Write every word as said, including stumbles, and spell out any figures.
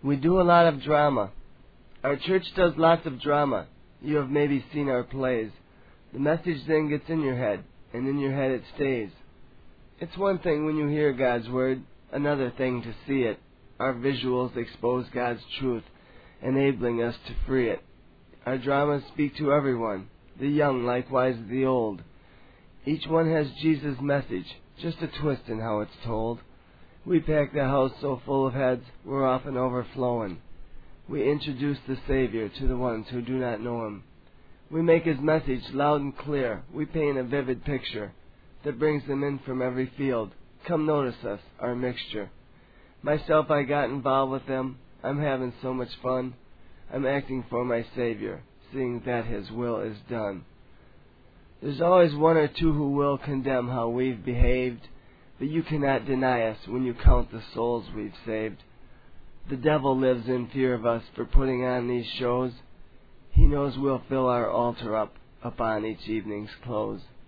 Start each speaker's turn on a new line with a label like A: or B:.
A: We do a lot of drama. Our church does lots of drama. You have maybe seen our plays. The message then gets in your head, and in your head it stays. It's one thing when you hear God's Word, another thing to see it. Our visuals expose God's truth, enabling us to free it. Our dramas speak to everyone, the young likewise the old. Each one has Jesus' message, just a twist in how it's told. We pack the house so full of heads, we're often overflowing. We introduce the Savior to the ones who do not know Him. We make His message loud and clear. We paint a vivid picture that brings them in from every field. Come notice us, our mixture. Myself, I got involved with them. I'm having so much fun. I'm acting for my Savior, seeing that His will is done. There's always one or two who will condemn how we've behaved, but you cannot deny us when you count the souls we've saved. The devil lives in fear of us for putting on these shows. He knows we'll fill our altar up upon each evening's close.